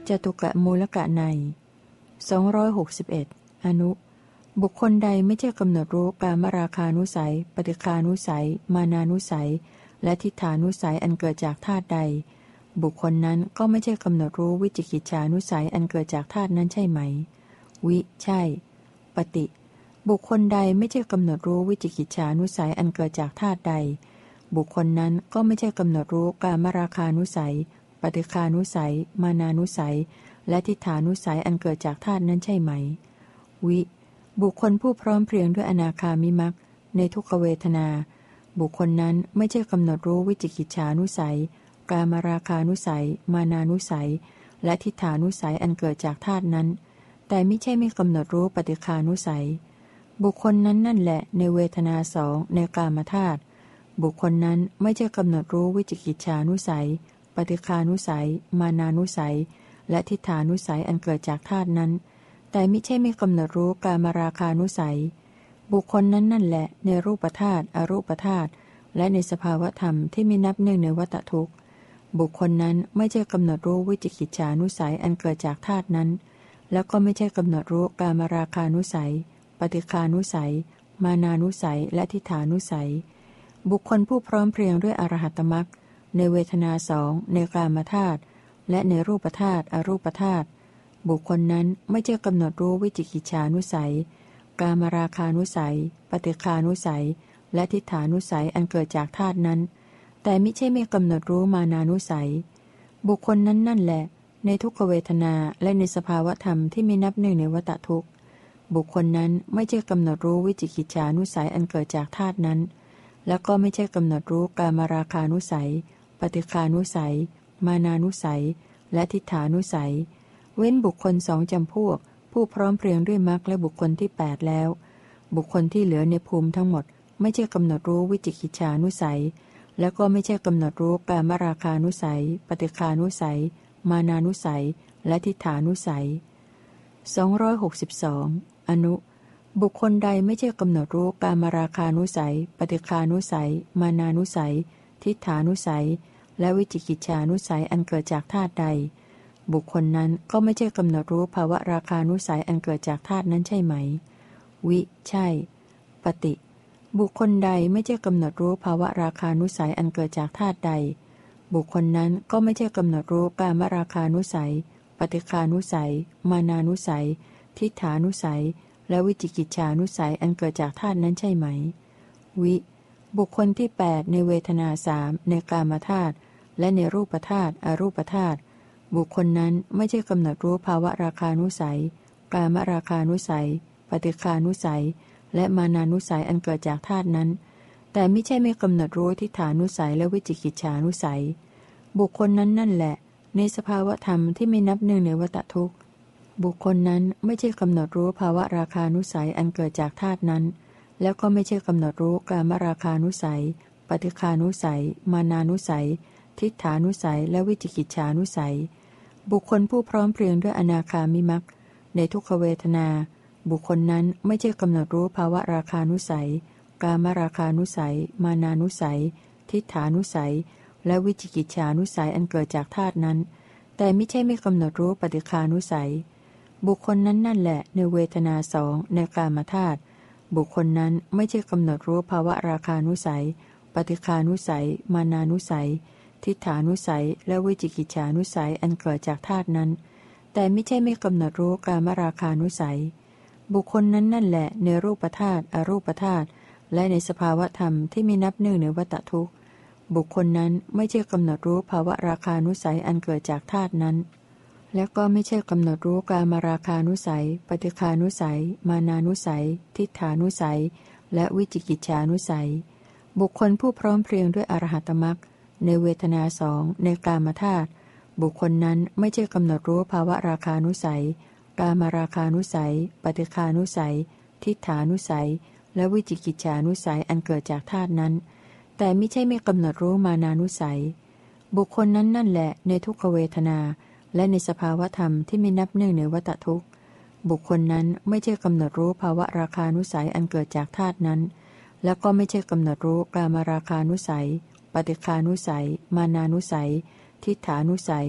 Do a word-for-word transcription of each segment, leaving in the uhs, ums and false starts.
จตุกะมูลกะในสองร้อยหกสิบเอ็ดอนุบุคคลใดไม่ใช่กำหนดรู้กามราคานุสัยปฏิฆานุสัยมานานุสัยและทิฏฐานุสัยอันเกิดจากธาตุใดบุคคลนั้นก็ไม่ใช่กำหนดรู้วิจิกิจฉานุสัยอันเกิดจากธาตุนั้นใช่ไหมวิใช่ปฏิบุคคลใดไม่ใช่กำหนดรู้วิจิกิจฉานุสัยอันเกิดจากธาตุใดบุคคลนั้นก็ไม่ใช่กำหนดรู้กามราคานุสัยปฏิฆานุสัยมานานุสัยและทิฏฐานุสัยอันเกิดจากธาตุนั้นใช่ไหมวิบุคคลผู้พร้อมเพรียงด้วยอนาคามิมักในทุกขเวทนาบุคคลนั้นไม่ใช่กำหนดรู้วิจิกิจฉานุสัยกามราคานุสัยมานานุสัยและทิฏฐานุสัยอันเกิดจากธาตุนั้นแต่ไม่ใช่ไม่กำหนดรู้ปฏิฆานุสัยบุคคลนั้นนั่นแหละในเวทนาสองในกามธาตุบุคคลนั้นไม่ใช่กำหนดรู้วิจิกิจฉานุสัยปฏิฆานุสัยมานานุสัยและทิฏฐานุสัยอันเกิดจากธาตุนั้นแต่ไม่ใช่ไม่กำหนดรู้กามราคานุสัยบุคคลนั้นนั่นแหละในรูปธาตุอรูปธาตุและในสภาวธรรมที่มีนับหนึ่งในวัฏทุกข์บุคคลนั้นไม่ใช่กำหนดรู้วิจิกิจฉานุสัยอันเกิดจากธาตุนั้นแล้วก็ไม่ใช่กำหนดรู้กามราคานุสัยปฏิฆานุสัยมานานุสัยและทิฏฐานุสัยบุคคลผู้พร้อมเพรียงด้วยอรหัตมรรคในเวทนาสองในกามธาตุและในรูปธาตุอรูปธาตุบุคคลนั้นไม่ใช่กำหนดรู้วิจิกิจฉานุสัยกามราคานุสัยปฏิฆานุสัยและทิฏฐานุสัยอันเกิดจากธาตุนั้นแต่ไม่ใช่ไม่กำหนดรู้มานานุสัยบุคคลนั้นนั่นแหละในทุกขเวทนาและในสภาวธรรมที่มีนับหนึ่งในวัฏทุกข์บุคคลนั้นไม่ใช่กำหนดรู้วิจิกิจฉานุสัยอันเกิดจากธาตุนั้นแล้วก็ไม่ใช่กำหนดรู้กามราคานุสัยปฏิฆานุสัยมานานุสัยและทิฏฐานุสัยเว้นบุคคลสองจำพวกผู้พร้อมเพรียงด้วยมรรคและบุคคลที่แปดแล้วบุคคลที่เหลือในภูมิทั้งหมดไม่ใช่กำหนดรู้วิจิกิจฉานุสัยแล้วก็ไม่ใช่กำหนดรู้กามราคานุสัยปฏิฆานุสัยมานานุสัยและทิฏฐานุสัยสองร้อยหกสิบสองอนุบุคคลใดไม่ใช่กำหนดรู้กามราคานุสัยปฏิฆานุสัยมานานุสัยทิฏฐานุสัยและวิจิกิจฉานุสัยอันเกิดจากธาตุใดบุคคลนั้นก็ไม่ใช่กำหนดรู้ภาวะราคานุสัยอันเกิดจากธาตุนั้นใช่ไหมวิใช่ปฏิบุคคลใดไม่ใช่กำหนดรู้ภาวะราคานุสัยอันเกิดจากธาตุใดบุคคลนั้นก็ไม่ใช่กำหนดรู้กามราคานุสัยปฏิฆานุสัยมานานุสัยทิฏฐานุสัยและวิจิกิจฉานุสัยอันเกิดจากธาตุนั้นใช่ไหมวิบุคคลที่แปดในเวทนาสามในกามธาตุและในรูปธาตุอรูปธาตุบุคคลนั้นไม่ใช่กำหนดรู้ภาวะราคานุสัยกามราคานุสัยปฏิฆานุสัยและมานานุสัยอันเกิดจากธาตุนั้นแต่ไม่ใช่ไม่กำหนดรู้ทิฏฐานุสัยและวิจิกิจฉานุสัยบุคคลนั้นนั่นแหละในสภาวธรรมที่ไม่นับหนึ่งในวัฏทุกข์บุคคลนั้นไม่ใช่กำหนดรู้ภาวะราคานุสัยอันเกิดจากธาตุนั้นแล้วก็ไม่ใช่กำหนดรู้กามราคานุสัยปฏิฆานุสัยมานานุสัยทิฏฐานุสัยและวิจิกิจฉานุสัยบุคคลผู้พร้อมเพรียงด้วยอนาคามิมักในทุกขเวทนาบุคคลนั้นไม่ใช่กำหนดรู้ภาวะราคานุสัยกามราคานุสัยมานานุสัยทิฏฐานุสัยและวิจิกิจฉานุสัยอันเกิดจากธาตุนั้นแต่ไม่ใช่ไม่กำหนดรู้ปฏิฆานุสัยบุคคลนั้นนั่นแหละในเวทนาสองในกามธาตุบุคคลนั้นไม่ใช่กำหนดรู้ภาวะราคานุสัยปฏิฆานุสัยมานานุสัยทิฏฐานุสัยและวิจิกิจฉานุสัยอันเกิดจากธาตุนั้นแต่ไม่ใช่ไม่กำหนดรู้กามราคานุสัยบุคคลนั้นนั่นแหละในรูปธาตุอรูปธาตุและในสภาวธรรมที่มีนับหนึ่งในวัฏทุกข์บุคคลนั้นไม่ใช่กำหนดรู้ภาวะราคานุสัยอันเกิดจากธาตุนั้นและก็ไม่ใช่กำหนดรู้กามราคานุสัยปฏิฆานุสัยมานานุสัยทิฏฐานุสัยและวิจิกิจฉานุสัยบุคคลผู้พร้อมเพรียงด้วยอรหัตมรรคในเวทนาสองในกามธาตุบุคคลนั้นไม่ใช่กำหนดรู้ภาวะราคานุสัยกามราคานุสัยปฏิฆานุสัยทิฏฐานุสัยและวิจิกิจฉานุสัยอันเกิดจากธาตุนั้นแต่ไม่ใช่ไม่กำหนดรู้มานานุสัยบุคคลนั้นนั่นแหละในทุกขเวทนาและในสภาวธรรมที่มีนับหนึ่งในวัฏทุกข์บุคคลนั้นไม่ใช่กำหนดรู้ภาวะราคานุสัยอันเกิดจากธาตุนั้นแล้วก็ไม่ใช่กำหนดรู้กามราคานุสัยปฏิฆานุสัยมานานุสัยทิฏฐานุสัย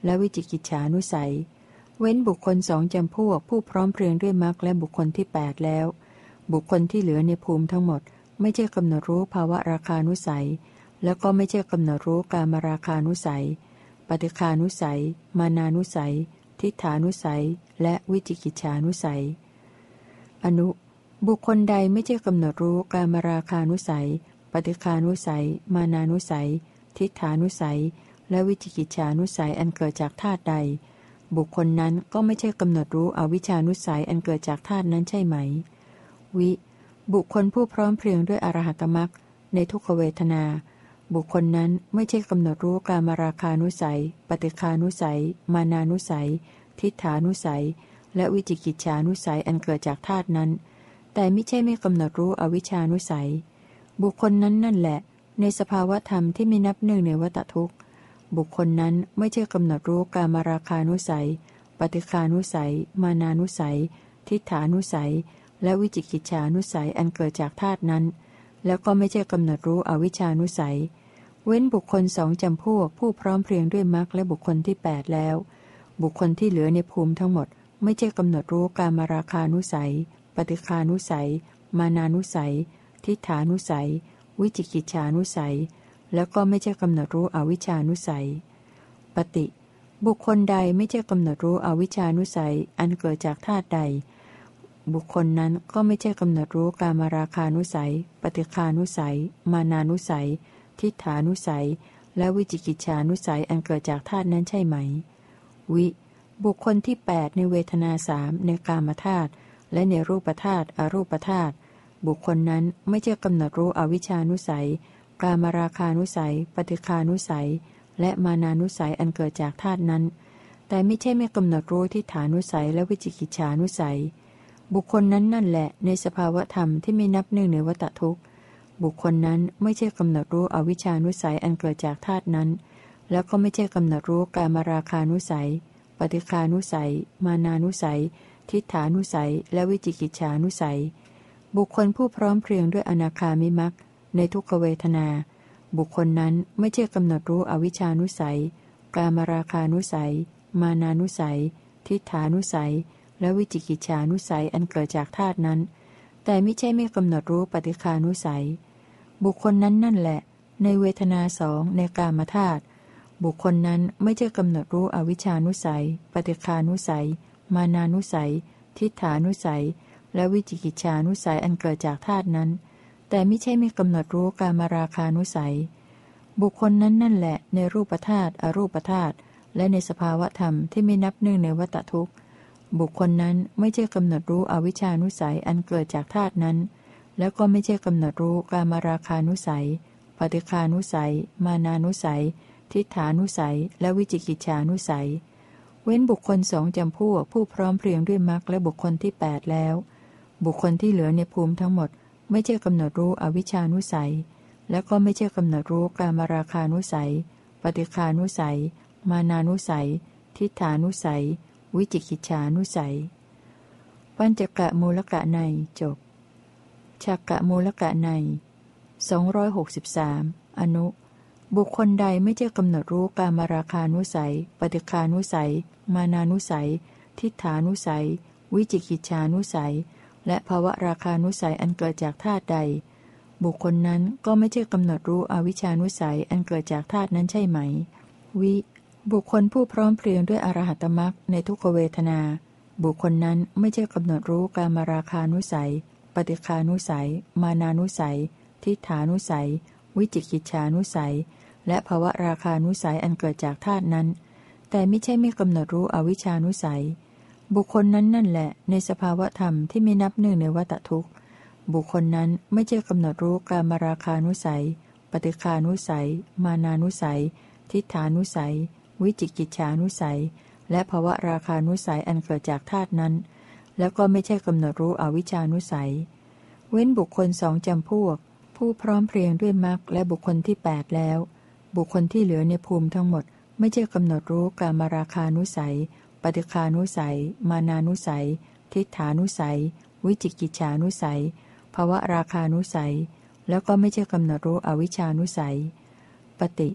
และวิจิกิจฉานุสัยเว้นบุคคลสองจำพวกผู้พร้อมเพรียงด้วยมรรคและบุคคลที่แปดแล้วบุคคลที่เหลือในภูมิทั้งหมดไม่ใช่กำหนดรู้ภาวะราคานุสัยแล้วก็ไม่ใช่กำหนดรู้กามราคานุสัยปฏิฆานุสัยมานานุสัยทิฏฐานุสัยและวิจิกิจฉานุสัยอนุบุคคลใดไม่ใช่กำหนดรู้กามราคานุสัยปฏิฆานุสัยมานานุสัยทิฏฐานุสัยและวิจิกิจฉานุสัยอันเกิดจากธาตุใดบุคคลนั้นก็ไม่ใช่กำหนดรู้อวิชชานุสัยอันเกิดจากธาตุนั้นใช่ไหมวิบุคคลผู้พร้อมเพรียงด้วยอรหัตมรรคในทุกขเวทนาบุคคลนั้นไม่ใช่กำหนดรู้กามราคานุสัยปฏิฆานุสัยมานานุสัยทิฏฐานุสัยและวิจิกิจฉานุสัยอันเกิดจากธาตุนั้นแต่ไม่ใช่ไม่กำหนดรู้อวิชชานุสัยบุคคลนั้นนั่นแหละในสภาวธรรมที่ไม่นับหนึ่งในวัฏทุกข์บุคคลนั้นไม่ใช่กำหนดรู้กามราคานุสัยปฏิฆานุสัยมานานุสัยทิฏฐานุสัยและวิจิกิจฉานุสัยอันเกิดจากธาตุนั้นแล้วก็ไม่ใช่กำหนดรู้อวิชชานุสัยเว้นบุคคลสองจำพวกผู้พร้อมเพรียงด้วยมรรคและบุคคลที่แปดแล้วบุคคลที่เหลือในภูมิทั้งหมดไม่ใช่กำหนดรู้กามราคานุสัยปฏิฆานุสัยมานานุสัยทิฏฐานุสัยวิจิกิจฉานุสัยแล้วก็ไม่ใช่กำหนดรู้อวิชชานุสัยปฏิบุคคลใดไม่ใช่กำหนดรู้อวิชชานุสัยอันเกิดจากธาตุใดบุคคลนั้นก็ไม่ใช่กำหนดรู้กามราคานุสัยปฏิฆานุสัยมานานุสัยทิฏฐานุสัยและวิจิกิจฉานุสัยอันเกิดจากธาตุนั้นใช่ไหมวิบุคคลที่แปดในเวทนาสามในกามธาตุและในรูปธาตุอรูปธาตุบุคคลนั้นไม่ใช่กำหนดรู้อวิชชานุสัยกามราคานุสัยปฏิฆานุสัยและมานานุสัยอันเกิดจากธาตุนั้นแต่ไม่ใช่ไม่กำหนดรู้ทิฏฐานุสัยและวิจิกิจฉานุสัยบุคคลนั้นนั่นแหละในสภาวธรรมที่ไม่นับหนึ่งในวัฏทุกข์บุคคลนั้นไม่ใช่กำหนดรู้อวิชชานุสัยอันเกิดจากธาตุนั้นแล้วก็ไม่ใช่กำหนดรู้กามราคานุสัยปฏิฆานุสัยมานานุสัยทิฏฐานุสัยและวิจิกิจฉานุสัยบุคคลผู้พร้อมเพรียงด้วยอนาคามิมักในทุกขเวทนาบุคคลนั้นไม่ใช่กำหนดรู้อวิชชานุสัยกามราคานุสัยมานานุสัยทิฏฐานุสัยและวิจิกิจฉานุสัยอันเกิดจากธาตุนั้นแต่ไม่ใช่ไม่กำหนดรู้ปฏิฆานุสัยบุคคลนั้นนั่นแหละในเวทนาสองในกามธาตุบุคคลนั้นไม่ใช่กำหนดรู้อวิชชานุสัยปฏิฆานุสัยมานานุสัยทิฏฐานุสัยและวิจิกิจฉานุสัยอันเกิดจากธาตุนั้นแต่ไม่ใช่ไม่กำหนดรู้กามราคานุสัยบุคคลนั้นนั่นแหละในรูปธาตุอรูปธาตุและในสภาวธรรมที่ไม่นับหนึ่งในวัฏทุกข์บุคคลนั้นไม่ใช่กำหนดรู้อวิชชานุสัยอันเกิดจากธาตุนั้นแล้วก็ไม่ใช่กำหนดรู้กามราคานุสัยปฏิฆานุสัยมานานุสัยทิฏฐานุสัยและวิจิกิจฉานุสัยเว้นบุคคลสองจำพวกผู้พร้อมเพรียงด้วยมรรคและบุคคลที่แปดแล้วบุคคลที่เหลือในภูมิทั้งหมดไม่ใช่กำหนดรู้อวิชชานุสัยและก็ไม่ใช่กำหนดรู้กามราคานุสัยปฏิฆานุสัยมานานุสัยทิฏฐานุสัยวิจิกิจฉานุสัยปัญจกะมูลกะในจบฉักกะมูลกะในสองร้อยหกสิบสามอนุบุคคลใดไม่ใช่กำหนดรู้กามราคานุสัยปฏิฆานุสัยมานานุสัยทิฏฐานุสัยวิจิกิจฉานุสัยและภวราคานุสัยอันเกิดจากธาตุใดบุคคลนั้นก็ไม่ใช่กำหนดรู้อวิชชานุสัยอันเกิดจากธาตุนั้นใช่ไหมวิบุคคลผู้พร้อมเพรียงด้วยอรหัตมรรคในทุกขเวทนาบุคคลนั้นไม่ใช่กำหนดรู้กามราคานุสัยปฏิฆานุสัยมานานุสัยทิฏฐานุสัยวิจิกิจฉานุสัยและภวราคานุสัยอันเกิดจากธาตุนั้นแต่ไม่ใช่ไม่กำหนดรู้อวิชชานุสัยบุคคลนั้นนั่นแหละในสภาวธรรมที่ไม่นับหนึ่งในวัฏทุกข์บุคคลนั้นไม่ใช่กำหนดรู้กามราคานุสัยปฏิฆานุสัยมานานุสัยทิฏฐานุสัยวิจิกิจฉานุสัยและภวราคานุสัยอันเกิดจากธาตุนั้นแล้วก็ไม่ใช่กำหนดรู้อวิชชานุสัยเว้นบุคคลสองจำพวกผู้พร้อมเพรียงด้วยมรรคและบุคคลที่แปดแล้วบุคคลที่เหลือในภูมิทั้งหมดไม่ใช่กำหนดรู้กามราคานุสัยปฏิฆานุสัยมานานุสัยทิฏฐานุสัยวิจิกิจฉานุสัยภวราคานุสัยแล้วก็ไม่ใช่กำหนดรู้อวิชชานุสัยปฏิ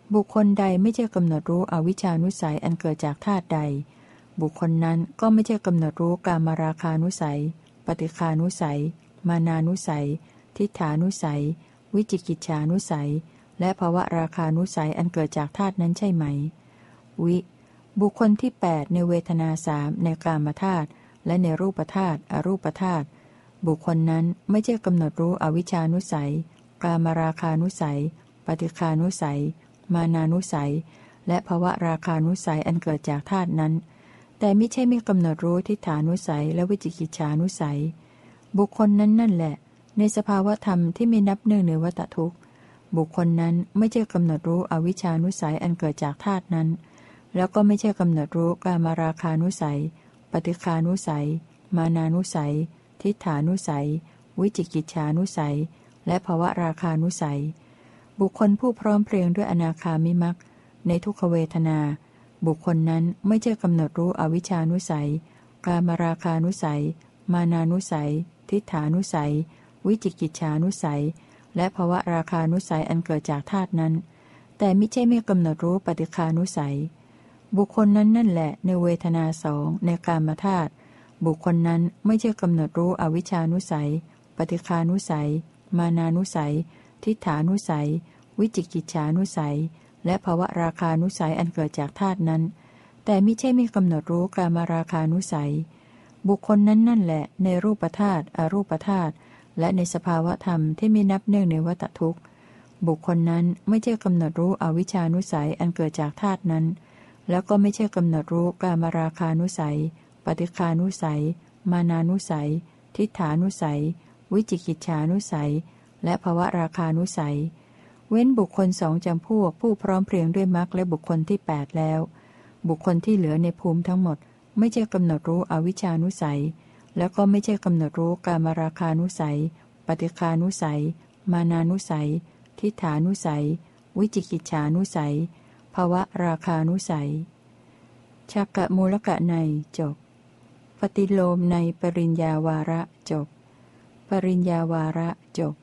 บุคคลใดไม่ใช่กำหนดรู้อวิชชานุสัยอันเกิดจากธาตุใดบุคคลนั้นก็ไม่ใช่กำหนดรู้กามราคานุสัยปฏิฆานุสัยมานานุสัยทิฏฐานุสัยวิจิกิจฉานุสัยและภวราคานุสัยอันเกิดจากธาตุนั้นใช่ไหมวิบุคคลที่แปดในเวทนาสามในกามธาตุและในรูปธาตุอรูปธาตุบุคคลนั้นไม่ใช่กำหนดรู้อวิชชานุสัยกามราคานุสัยปฏิฆานุสัยมานานุสัยและภวราคานุสัยอันเกิดจากธาตุนั้นแต่ไม่ใช่ไม่กำหนดรู้ทิฏฐานุสัยและวิจิกิจฉานุสัยบุคคลนั้นนั่นแหละในสภาวธรรมที่ไม่นับเนื่องในวัฏทุกข์บุคคลนั้นไม่ใช่กำหนดรู้อวิชชานุสัยอันเกิดจากธาตุนั้นแล้วก็ไม่ใช่กำหนดรู้กามราคานุสัยปฏิฆานุสัยมานานุสัยทิฏฐานุสัยวิจิกิจฉานุสัยและภวราคานุสัยบุคคลผู้พร้อมเพรียงด้วยอนาคามิมักในทุกขเวทนาบุคคลนั้นไม่ใช่กำหนดรู้อวิชชานุสัยกามราคานุสัยมานานุสัยทิฏฐานุสัยวิจิกิจฉานุสัยและภวราคานุสัยอันเกิดจากธาตุนั้นแต่ไม่ใช่ไม่กำหนดรู้ปฏิฆานุสัยบุคคลนั้นนั่นแหละในเวทนาสองในกามธาตุบุคคลนั้นไม่ใช่กำหนดรู้อวิชชานุสัยปฏิฆานุสัยมานานุสัยทิฏฐานุสัยวิจิกิจฉานุสัยและภวราคานุสัยอันเกิดจากธาตุนั้นแต่ไม่ใช่ไม่กำหนดรู้กามราคานุสัยบุคคลนั้นนั่นแหละในรูปธาตุอรูปธาตุและในสภาวธรรมที่ไม่นับเนื่องในวัฏทุกข์บุคคลนั้นไม่ใช่กำหนดรู้อวิชชานุสัยอันเกิดจากธาตุนั้นแล้วก็ไม่ใช่กำหนดรู้กามราคานุสัยปฏิฆานุสัยมานานุสัยทิฏฐานุสัยวิจิกิจฉานุสัยและภวราคานุสัยเว้นบุคคลสองจำพวกผู้พร้อมเพรียงด้วยมรรคและบุคคลที่แปดแล้วบุคคลที่เหลือในภูมิทั้งหมดไม่ใช่กำหนดรู้อวิชชานุสัยแล้วก็ไม่ใช่กำหนดรู้กามราคานุสัยปฏิฆานุสัยมานานุสัยทิฏฐานุสัยวิจิกิจฉานุสัยภวราคานุสัยชักกะมูลกะในจบปฏิโลมในปริญญาวาระจบปริญญาวาระจบ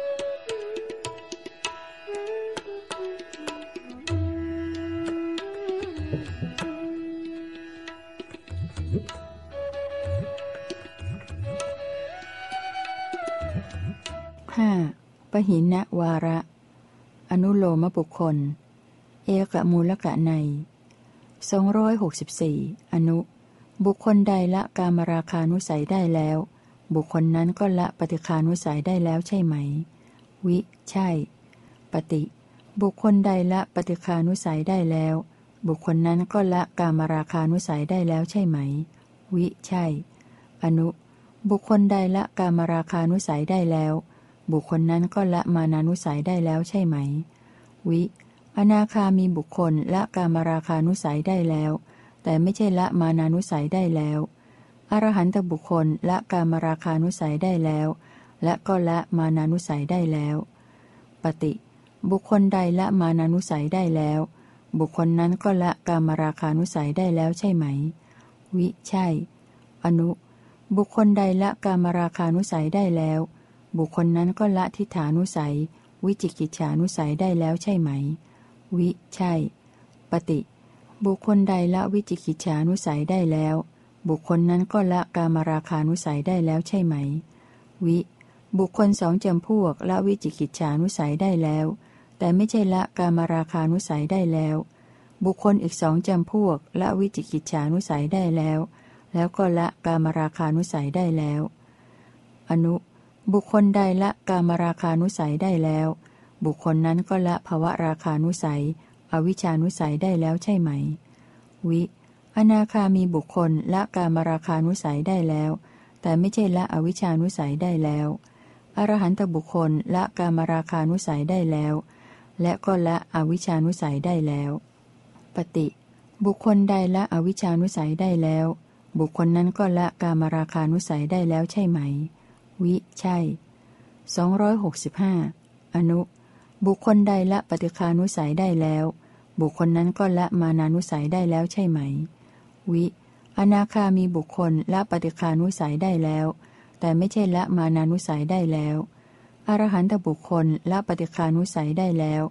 ห้าปหินะวาระอนุโลมบุคคลเอกมูลกะในสองร้อยหกสิบสี่อนุบุคคลใดละกามราคานุสัยได้แล้วบุคคลนั้นก็ละปฏิฆานุสัยได้แล้วใช่ไหมวิใช่ปฏิบุคคลใดละปฏิฆานุสัยได้แล้วบุคคลนั้นก็ละกามราคานุสัยได้แล้วใช่ไหมวิใช่อนุบุคคลใดละกามราคานุสัยได้แล้วบุคคลนั้นก็ละมานานุสัยได้แล้วใช่ไหมวิอนาคามีบุคคลละกามราคานุสัยได้แล้วแต่ไม่ใช่ละมานานุสัยได้แล้วอรหันตบุคคลละกามราคานุสัยได้แล้วและก็ละมานานุสัยได้แล้วปฏิบุคคลใดละมานานุสัยได้แล้วบุคคลนั้นก็ละกามราคานุสัยได้แล้วใช่ไหมวิใช่อนุบุคคลใดละกามราคานุสัยได้แล้วบุคคลนั้นก็ละทิฏฐานุสัยวิจิกิจฉานุสัยได้แล้วใช่ไหมวิใช่ปฏิบุคคลใดละวิจิกิจฉานุสัยได้แล้วบุคคลนั้นก็ละกามราคานุสัยได้แล้วใช่ไหมวิบุคคลสองจำพวกละวิจิกิจฉานุสัยได้แล้วแต่ไม่ใช่ละกามราคานุสัยได้แล้วบุคคลอีกสองจำพวกละวิจิกิจฉานุสัยได้แล้วแล้วก็ละกามราคานุสัยได้แล้วอนุบุคคลใดละกามราคานุสัยได้แล้วบุคคลนั้นก็ละภวราคานุสัยอวิชชานุสัยได้แล้วใช่ไหมวิอนาคามีบุคคลละกามราคานุสัยได้แล้วแต่ไม่ใช่ละอวิชชานุสัยได้แล้วอรหันตบุคคลละกามราคานุสัยได้แล้วและก็ละอวิชชานุสัยได้แล้วปฏิบุคคลใดละอวิชชานุสัยได้แล้วบุคคลนั้นก็ละกามราคานุสัยได้แล้วใช่ไหมวิใช่สองร้อยหกสิบห้าอนุบุคคลใดละปฏิฆานุสัยได้แล้วบุคคลนั้นก็ละมานานุสัยได้แล้วใช่ไหมวิอนาคามีบุคคลละปฏิฆานุสัยได้แล้วแต่ไม่ใช่ละมานานุสัยได้แล้วอรหันตบุคคลละปฏิฆานุสัยได้แล้ว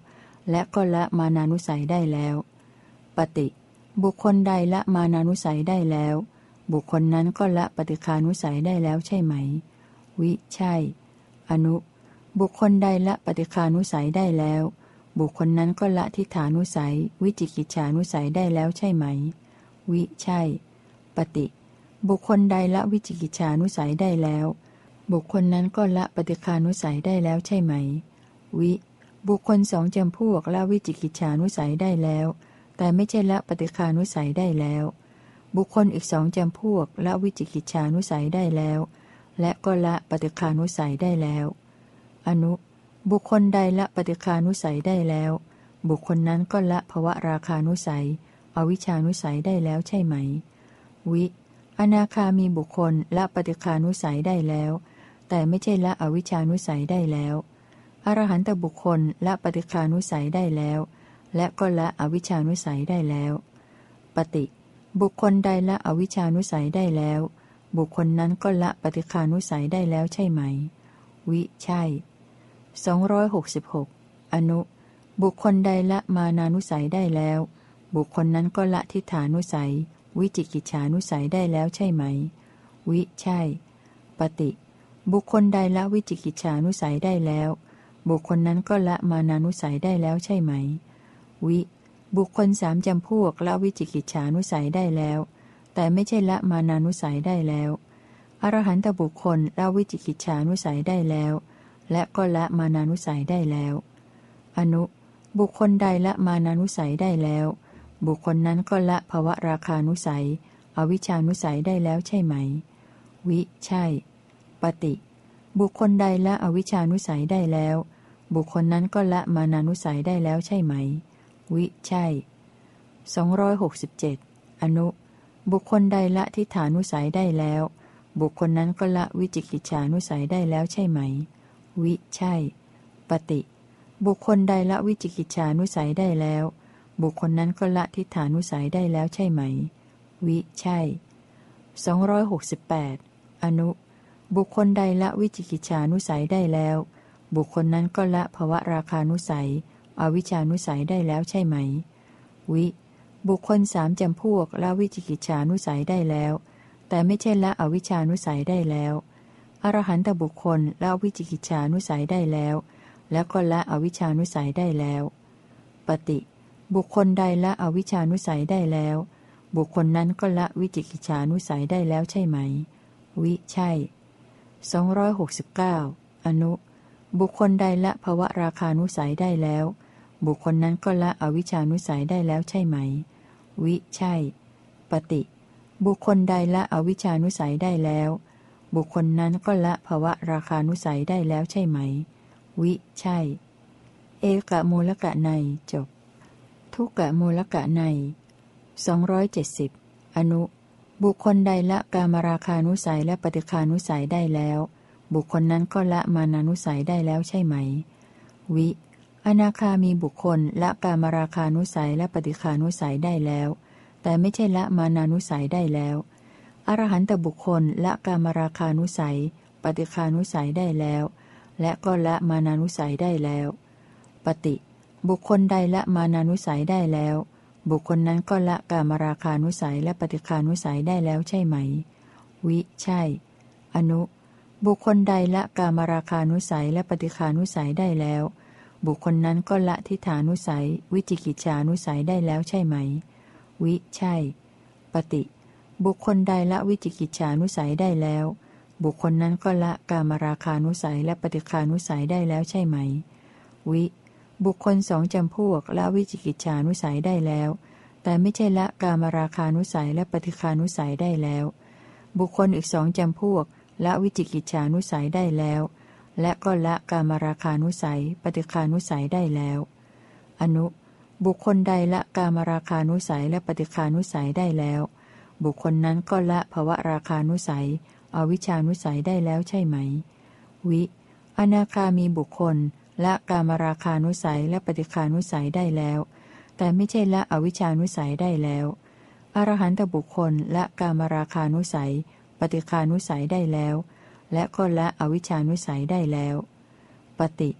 และก็ละมานานุสัยได้แล้วปฏิบุคคลใดละมานานุสัยได้แล้วบุคคลนั้นก็ละปฏิฆานุสัยได้แล้วใช่ไหมวิใช่อนุบุคคลใดละปฏิฆานุสัยได้แล้วบุคคลนั้นก็ละทิฏฐานุสัยวิจิกิจฉานุสัยได้แล้วใช่ไหมวิใช่ปฏิบุคคลใดละวิจิกิจฉานุสัยได้แล้วบุคคลนั้นก็ละปฏิฆานุสัยได้แล้วใช่ไหมวิบุคคลสองจำพวกละวิจิกิจฉานุสัยได้แล้วแต่ไม่ใช่ละปฏิฆานุสัยได้แล้วบุคคลอีกสองจำพวกละวิจิกิจฉานุสัยได้แล้วและก็ละปฏิฆานุสัยได้แล้วอนุบุคคลใดละปฏิฆานุสัยได้แล้วบุคคลนั้นก็ละภวราคานุสัยอวิชชานุสัยได้แล้วใช่ไหมวิอนาคามีบุคคลละปฏิฆานุสัยได้แล้วแต่ไม่ใช่ละอวิชชานุสัยได้แล้วอรหันตบุคคลละปฏิฆานุสัยได้แล้วและก็ละอวิชชานุสัยได้แล้วปฏิบุคคลใดละอวิชชานุสัยได้แล้วบุคคลนั้นก็ละปฏิฆานุสัยได้แล้วใช่ไหมวิใช่สองร้อยหกสิบหกอนุบุคคลใดละมานานุสัยได้แล้วบุคคลนั้นก็ละทิฏฐานุสัยวิจิกิจฉานุสัยได้แล้วใช่ไหมวิใช่ปฏิบุคคลใดละวิจิกิจฉานุสัยได้แล้วบุคคลนั้นก็ละมานานุสัยได้แล้วใช่ไหมวิบุคคลสามจำพวกละวิจิกิจฉานุสัยได้แล้วแต่ไม่ใช่ละมานานุสัยได้แล้วอรหันตบุคคลละวิจิกิจฉานุสัยได้แล้วและก็ละมานานุสัยได้แล้วอนุบุคคลใดละมานานุสัยได้แล้วบุคคลนั้นก็ละภวราคานุสัยอวิชชานุสัยได้แล้วใช่ไหมวิใช่ปฏิบุคคลใดละอวิชชานุสัยได้แล้วบุคคลนั้นก็ละมานานุสัยได้แล้วใช่ไหมวิใช่สองร้อยหกสิบเจ็ดอนุบุคคลใดละทิฏฐานุสัยได้แล้วบุคคลนั้นก็ละวิจิกิจฉานุสัยได้แล้วใช่ไหมวิใช่ปฏิบุคคลใดละวิจิกิจฉานุสัยได้แล้วบุคคลนั้นก็ละทิฏฐานุสัยได้แล้วใช่ไหมวิใช่สองร้อยหกสิบแปดอนุบุคคลใดละวิจิกิจฉานุสัยได้แล้วบุคคลนั้นก็ละภวราคานุสัยอวิชชานุสัยได้แล้วใช่ไหมวิบุคคลสามจำพวกละวิจิกิจฉานุสัยได้แล้วแต่ไม่ใช่ละอวิชชานุสัยได้แล้วอรหันตบุคคลละวิจิกิจฉานุสัยได้แล้วและก็ละอวิชชานุสัยได้แล้วปฏิบุคคลใดละอวิชชานุสัยได้แล้วบุคคลนั้นก็ละวิจิกิจฉานุสัยได้แล้วใช่ไหมวิใช่สองร้อยหกสิบเก้าอนุบุคคลใดละภวราคานุสัยได้แล้วบุคคลนั้นก็ละอวิชชานุสัยได้แล้วใช่ไหมวิใช่ปฏิบุคคลใดละอวิชชานุสัยได้แล้วบุคคลนั้นก็ละภวราคานุสัยได้แล้วใช่ไหมวิใช่เอกะมูลกะในจบทุกกะมูลกะในสองร้อยเจ็ดสิบอนุบุคคลใดละกามราคานุสัยและปฏิฆานุสัยได้แล้วบุคคลนั้นก็ละมานานุสัยได้แล้วใช่ไหมวิอนาคามีบุคคลละกามราคานุสัยและปฏิฆานุสัยได้แล้วแต่ไม่ใช่ละมานานุสัยได้แล้วอรหันตบุคคลละกามราคานุสัยปฏิฆานุสัยได้แล้วและก็ละมานานุสัยได้แล้วปฏิบุคคลใดละมานานุสัยได้แล้วบุคคลนั้นก็ละกามราคานุสัยและปฏิฆานุสัยได้แล้วใช่ไหมวิใช่อนุบุคคลใดละกามราคานุสัยและปฏิฆานุสัยได้แล้วบุคคลนั้นก็ละทิฏฐานุสัยวิจิกิจฉานุสัยได้แล้วใช่ไหมวิใช่ปฏิบุคคลใดละวิจิกิจฉานุสัยได้แล้วบุคคลนั้นก็ละกามราคานุสัยและปฏิฆานุสัยได้แล้วใช่ไหมวิบุคคลสองจำพวกละวิจิกิจฉานุสัยได้แล้วแต่ไม่ใช่ละกามราคานุสัยและปฏิฆานุสัยได้แล้วบุคคลอีกสองจำพวกละวิจิกิจฉานุสัยได้แล้วและก็ละกามราคานุสัยปฏิฆานุสัยได้แล้วอนุบุคคลใดละกามราคานุสัยและปฏิฆานุสัยได้แล้วบุคคลนั้นก็ละภวราคานุสัยอวิชชานุสัยได้แล้วใช่ไหมวิอนาคามีบุคคลละกามราคานุสัยและปฏิฆานุสัยได้แล้วแต่ไม่ใช่ละอวิชชานุสัยได้แล้วอรหันตบุคคลละกามราคานุสัยปฏิฆานุสัยได้แล้วและก็ละอวิชชานุสัยได้แล้วปฏิ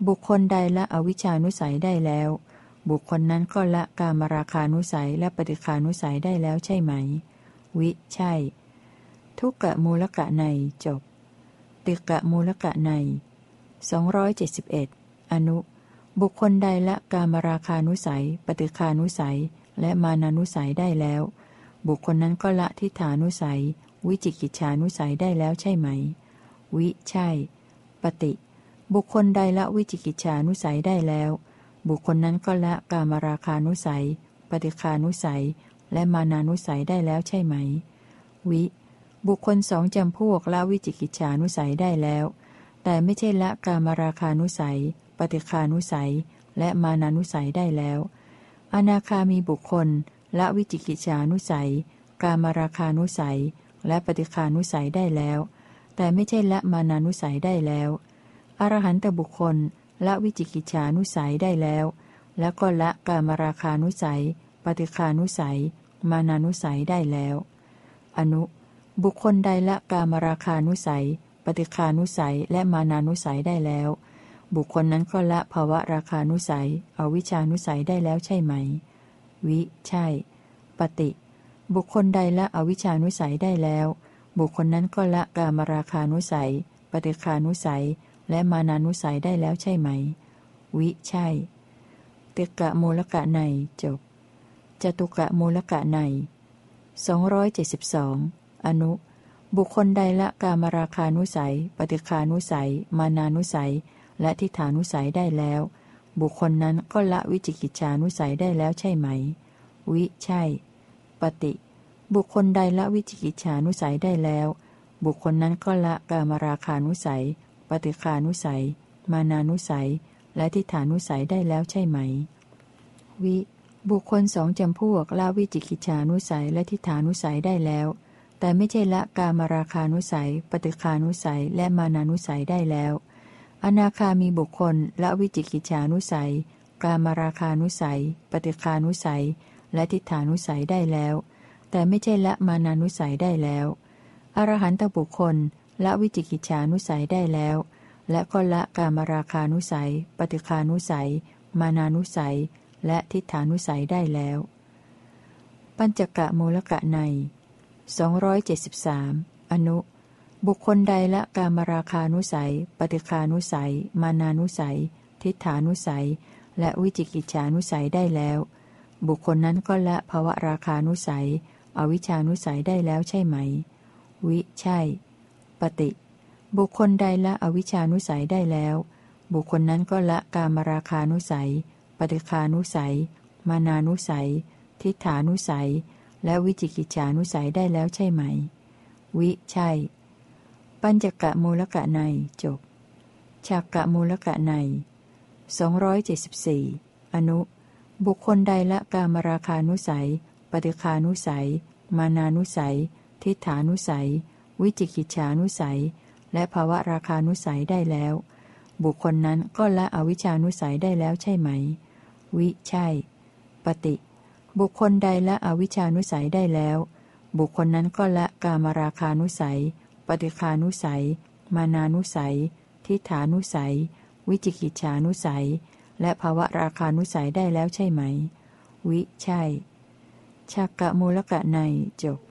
บุคคลใดละอวิชชานุสัยได้แล้วบุคคลนั้นก็ละกามราคานุสัยและปฏิฆานุสัยได้แล้วใช่ไหมวิใช่ทุกกะมูลกะในจบติกะมูลกะในสองร้อยเจ็ดสิบเอ็ดอนุบุคคลใดละกามราคานุสัยปฏิฆานุสัยและมานานุสัยได้แล้วบุคคลนั้นก็ละทิฏฐานุสัยวิจิกิจฉานุสัยได้แล้วใช่ไหมวิใช่ปฏิบุคคลใดละวิจิกิจฉานุสัยได้แล้วบุคคลนั้นก็ละกามราคานุสัยปฏิฆานุสัยและมานานุสัยได้แล้วใช่ไหมวิบุคคลสองจำพวกละวิจิกิจฉานุสัยได้แล้วแต่ไม่ใช่ละกามราคานุสัยปฏิฆานุสัยและมานานุสัยได้แล้วอนาคามีบุคคลละวิจิกิจฉานุสัยกามราคานุสัยและปฏิฆานุสัยได้แล้วแต่ไม่ใช่ละมานานุสัยได้แล้วอรหันตบุคคลละวิจิกิจฉานุสัยได้แล้วและก็ละกามราคานุสัยปฏิฆานุสัยมานานุสัยได้แล้วอนุบุคคลใดละกามราคานุสัยปฏิฆานุสัยและมานานุสัยได้แล้วบุคคลนั้นก็ละภวราคานุสัยอวิชชานุสัยได้แล้วใช่ไหมวิใช่ปฏิบุคคลใดละอวิชชานุสัยได้แล้วบุคคลนั้นก็ละกามราคานุสัยปฏิฆานุสัยและมานานุสัยได้แล้วใช่ไหมวิใช่ติกะมูลกะในจบจตุกะมูลกะในสองร้อยเจ็ดสิบสองอนุบุคคลใดละกามราคานุสัยปฏิฆานุสัยมานานุสัยและทิฏฐานุสัยได้แล้วบุคคลนั้นก็ละวิจิกิจฉานุสัยได้แล้วใช่ไหมวิใช่ปฏิบุคคลใดละวิจิกิจฉานุสัยได้แล้วบุคคลนั้นก็ละกามราคานุสัยปฏิฆานุสัยมานานุสัยและทิฏฐานุสัยได้แล้วใช่ไหมวิบุคคลสองจำพวกละวิจิกิจฉานุสัยและทิฏฐานุสัยได้แล้วแต่ไม่ใช่ละกามราคานุสัยปฏิฆานุสัยและมานานุสัยได้แล้วอนาคามีบุคคลละวิจิกิจฉานุสัยกามราคานุสัยปฏิฆานุสัยและทิฏฐานุสัยได้แล้วแต่ไม่ใช่ละมานานุสัยได้แล้วอรหันตบุคคลละวิจิกิจฉานุสัยได้แล้วและก็ละกามราคานุสัยปฏิฆานุสัยมานานุสัยและทิฏฐานุสัยได้แล้วปัญจกะมูลกะในสองร้อยเจ็ดสิบสามอนุบุคคลใดละกามราคานุสัยปฏิฆานุสัยมานานุสัยทิฏฐานุสัยและวิจิกิจฉานุสัยได้แล้วบุคคลนั้นก็ละภวราคานุสัยอวิชชานุสัยได้แล้วใช่ไหมวิใช่ปฏิบุคคลใดละอวิชชานุสัยได้แล้วบุคคลนั้นก็ละกามราคานุสัยปฏิฆานุสัยมานานุสัยทิฏฐานุสัยและวิจิกิจฉานุสัยได้แล้วใช่ไหมวิใช่ปัญจกะมูลกะในจบฉักกะมูลกะในสองร้อยเจ็ดสิบสี่อนุบุคคลใดละกามราคานุสัยปฏิฆานุสัยมานานุสัยทิฏฐานุสัยวิจิกิจฉานุสัยและภวราคานุสัยได้แล้วบุคคลนั้นก็ละอวิชชานุสัยได้แล้วใช่ไหมวิใช่ปฏิบุคคลใดละอวิชชานุสัยได้แล้วบุคคลนั้นก็ละกามราคานุสัยปฏิฆานุสัยมานานุสัยทิฏฐานุสัยวิจิกิจฉานุสัยและภวราคานุสัยได้แล้วใช่ไหมวิใช่ฉักกะมูลกะในจบ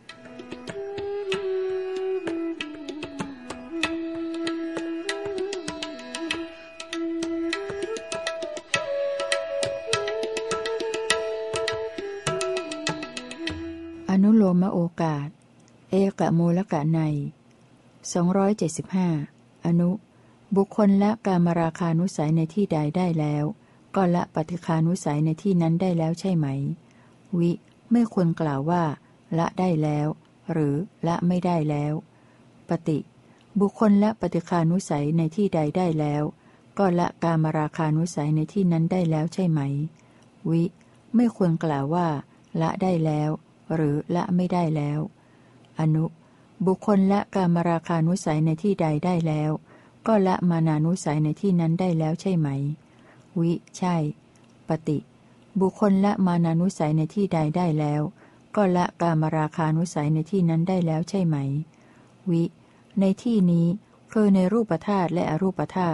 อนุโลมโอกาสเอกะมูลกะในสองร้อยเจ็ดสิบห้าอนุบุคคลละกามราคานุสัยในที่ใดได้แล้วก็ละปฏิฆานุสัยในที่นั้นได้แล้วใช่ไหมวิไม่ควรกล่าวว่าละได้แล้วหรือละไม่ได้แล้วปฏิบุคคลละปฏิฆานุสัยในที่ใดได้แล้วก็ละกามราคานุสัยในที่นั้นได้แล้วใช่ไหมวิไม่ควรกล่าวว่าละได้แล้วหรือละไม่ได้แล้วอนุบุคคลละกามราคานุสัยในที่ใดได้แล้วก็ละมานานุสัยในที่นั้นได้แล้วใช่ไหมวิใช่ปฏิบุคคลละมานานุสัยในที่ใดได้แล้วก็ละกามราคานุสัยในที่นั้นได้แล้วใช่ไหมวิในที่นี้คือในรูปธาตุและอรูปธาตุ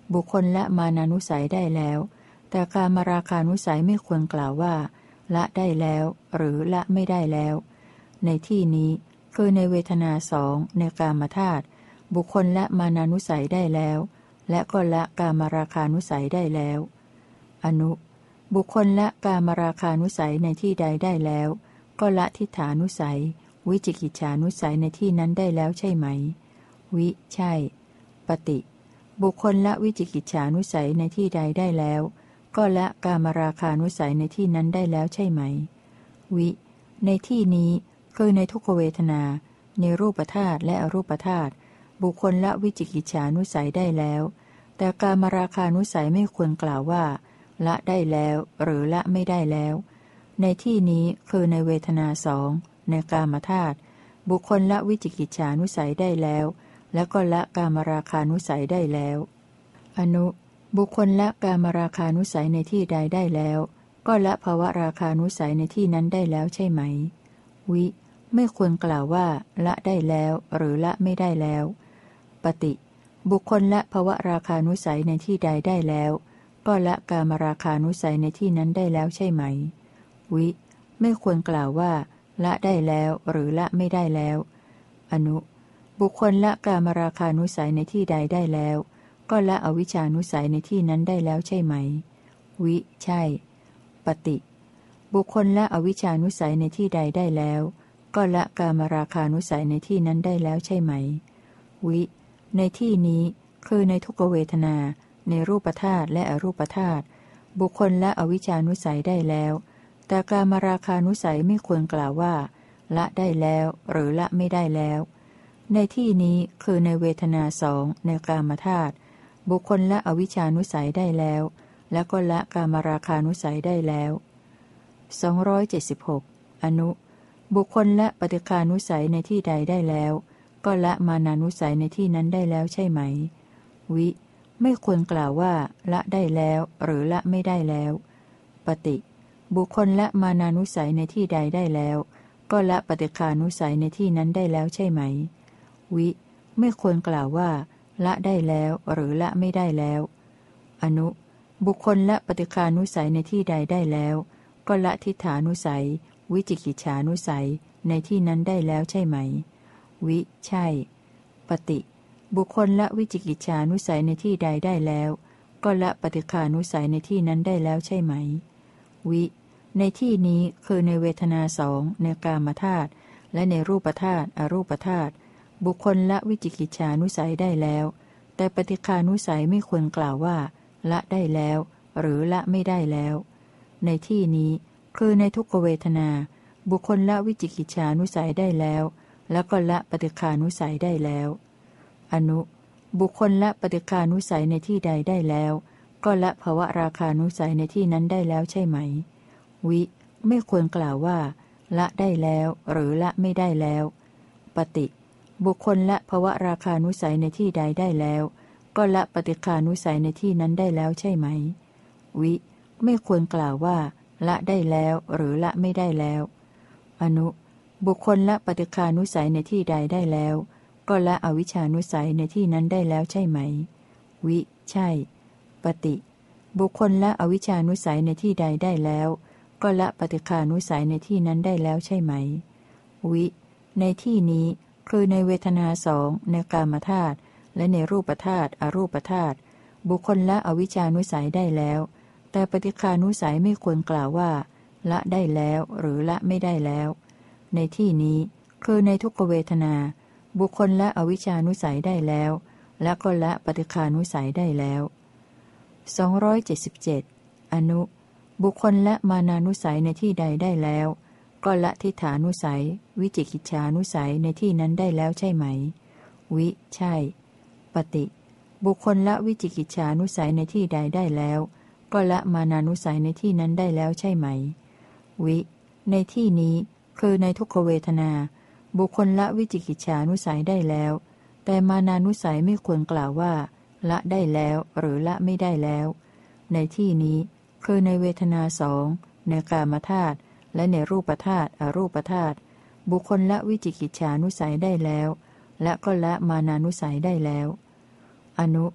บุคคลละมานานุสัยได้แล้วแต่กามราคานุสัยไม่ควรกล่าวว่าละได้แล้วหรือละไม่ได้แล้วในที่นี้คือในเวทนาสองในกามธาตุบุคคลละมานานุสัยได้แล้วและก็ละกามราคานุสัยได้แล้วอนุบุคคลละกามราคานุสัยในที่ใดได้แล้วก็ละทิฏฐานุสัยวิจิกิจฉานุสัยในที่นั้นได้แล้วใช่ไหมวิใช่ปฏิบุคคลละวิจิกิจฉานุสัยในที่ใดได้แล้วก็ละกามราคานุสัยในที่นั้นได้แล้วใช่ไหมวิในที่นี้คือในทุกขเวทนาในรูปธาตุและอรูปธาตุบุคคลละวิจิกิจฉานุสัยได้แล้วแต่กามราคานุสัยไม่ควรกล่าวว่าละได้แล้วหรือละไม่ได้แล้วในที่นี้คือในเวทนาสองในกามธาตุบุคคลละวิจิกิจฉานุสัยได้แล้วและก็ละกามราคานุสัยได้แล้วอนุบุคคลละกามราคานุสัยในที่ใดได้แล้วก็ละภวราคานุสัยในที่นั้นได้แล้วใช่ไหมวิไม่ควรกล่าวว่าละได้แล้วหรือละไม่ได้แล้วปฏิบุคคลละภวราคานุสัยในที่ใดได้แล้วก็ละกามราคานุสัยในที่นั้นได้แล้วใช่ไหมวิไม่ควรกล่าวว่าละได้แล้วหรือละไม่ได้แล้วอนุบุคคลละกามราคานุสัยในที่ใดได้แล้วก็ละอวิชชานุสัยในที่นั้นได้แล้วใช่ไหมวิใช่ปฏิบุคคลละอวิชชานุสัยในที่ใดได้แล้วก็ละกามราคานุสัยในที่นั้นได้แล้วใช่ไหมวิในที่นี้คือในทุกขเวทนาในรูปธาตุและอรูปธาตุบุคคลละอวิชชานุสัยได้แล้วแต่กามราคานุสัยไม่ควรกล่าวว่าละได้แล้วหรือละไม่ได้แล้วในที่นี้คือในเวทนาสองในกามธาตุบุคคลละอวิชชานุสัยได้แล้วและก็ละกามราคานุสัยได้แล้วสองร้อยเจ็ดสิบหกอนุบุคคลละปฏิฆานุสัยในที่ใดได้แล้วก็ละมานานุสัยในที่นั้นได้แล้วใช่ไหมวิไม่ควรกล่าวว่าละได้แล้วหรือละไม่ได้แล้วปฏิบุคคลละมานานุสัยในที่ใดได้แล้วก็ละปฏิฆานุสัยในที่นั้นได้แล้วใช่ไหมวิไม่ควรกล่าวว่าละได้แล้วหรือละไม่ได้แล้วอนุบุคคลละปฏิฆานุสัยในที่ใดได้แล้วก็ละทิฏฐานุสัยวิจิกิจฉานุสัยในที่นั้นได้แล้วใช่ไหมวิใช่ปฏิบุคคลละวิจิกิจฉานุสัยในที่ใดได้แล้วก็ละปฏิฆานุสัยในที่นั้นได้แล้วใช่ไหมวิในที่นี้คือในเวทนาสองในกามธาตุและในรูปธาตุอรูปธาตุบุคคลละวิจิกิจฉานุสัยได้แล้วแต่ปฏิฆานุสัยไม่ควรกล่าวว่าละได้แล้วหรือละไม่ได้แล้วในที่นี้คือในทุกขเวทนาบุคคลละวิจิกิจฉานุสัยได้แล้วแล้วก็ละปฏิฆานุสัยได้แล้วอนุบุคคลละปฏิฆานุสัยในที่ใดได้แล้วก็ละภวราคานุสัยในที่นั้นได้แล้วใช่ไหมวิไม่ควรกล่าวว่าละได้แล้วหรือละไม่ได้แล้วปฏิบุคคลละภวราคานุสัยในที่ใดได้แล้วก็ละปฏิฆานุสัยในที่นั้นได้แล้วใช่ไหมวิไม่ควรกล่าวว่าละได้แล้วหรือละไม่ได้แล้วอนุบุคคลละปฏิฆานุสัยในที่ใดได้แล้วก็ละอวิชชานุสัยในที่นั้นได้แล้วใช่ไหมวิใช่ปฏิบุคคลละอวิชชานุสัยในที่ใดได้แล้วก็ละปฏิฆานุสัยในที่นั้นได้แล้วใช่ไหมวิในที่นี้คือในเวทนาสองในกามธาตุและในรูปธาตุอรูปธาตุบุคคลละอวิชชานุสัยได้แล้วแต่ปฏิฆานุสัยไม่ควรกล่าวว่าละได้แล้วหรือละไม่ได้แล้วในที่นี้คือในทุกขเวทนาบุคคลละอวิชชานุสัยได้แล้วและก็ละปฏิฆานุสัยได้แล้วสองร้อยเจ็ดสิบเจ็ดอนุบุคคลละมานานุสัยในที่ใดได้แล้วก็ละทิฏฐานุสัยวิจิกิจฉานุสัยในที่นั้นได้แล้วใช่ไหมวิใช่ปฏิบุคคลละวิจิกิจฉานุสัยในที่ใดได้แล้วก็ละมานานุสัยในที่นั้นได้แล้วใช่ไหมวิในที่นี้คือในทุกขเวทนาบุคคลละวิจิกิจฉานุสัยได้แล้วแต่มานานุสัยไม่ควรกล่าวว่าละได้แล้วหรือละไม่ได้แล้วในที่นี้คือในเวทนาสองในกามธาตุและในรูปธาตุอรูปธาตุบุคคลละวิจิกิจฉานุสัยได้แล้วและก็ละมานานุสัยได้แล้วอนุ